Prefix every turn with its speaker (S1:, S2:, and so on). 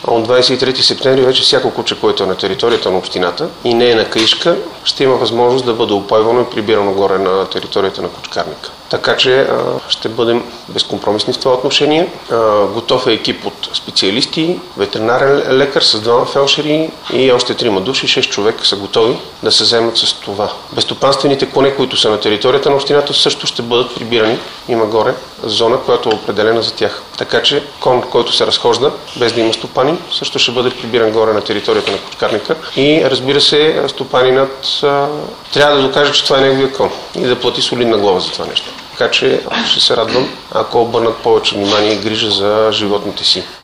S1: От 23 септември вече всяко куче, което е на територията на общината и не е на каишка, ще има възможност да бъде опойвано и прибирано горе на територията на кучкарника. Така че ще бъдем безкомпромисни в това отношение. Готов е екип от специалисти, ветеринарен лекар с 2 фелшери и още 3 души, 6 човека са готови да се вземат с това. Безстопанствените коне, които са на територията на общината, също ще бъдат прибирани. Има горе зона, която е определена за тях. Така че кон, който се разхожда, без да има стопанин, също ще бъде прибиран горе на територията на кучкарника. И разбира се, стопанинът трябва да докаже, че това е неговия кон и да плати солидна глоба за това нещо. Така че ще се радвам, ако обърнат повече внимание и грижа за животните си.